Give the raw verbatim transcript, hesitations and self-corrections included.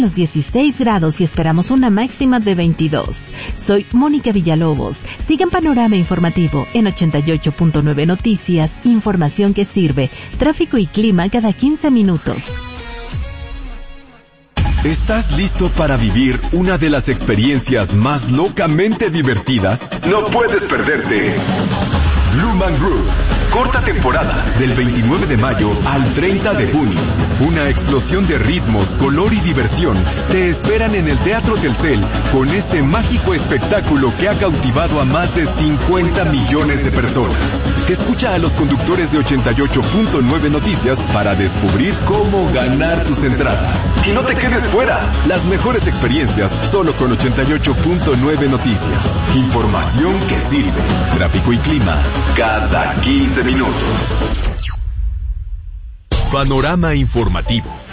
Los dieciséis grados y esperamos una máxima de veintidós. Soy Mónica Villalobos. Sigan Panorama Informativo en ochenta y ocho punto nueve Noticias, información que sirve. Tráfico y clima cada quince minutos. ¿Estás listo para vivir una de las experiencias más locamente divertidas? No puedes perderte Blue Man Group. Corta temporada, del veintinueve de mayo al treinta de junio. Una explosión de ritmos, color y diversión te esperan en el Teatro Telcel con este mágico espectáculo que ha cautivado a más de cincuenta millones de personas. Escucha a los conductores de ochenta y ocho punto nueve Noticias para descubrir cómo ganar tus entradas. Y no te quedes fuera, las mejores experiencias solo con ochenta y ocho punto nueve Noticias. Información que sirve. Tráfico y clima cada quince minutos. Panorama Informativo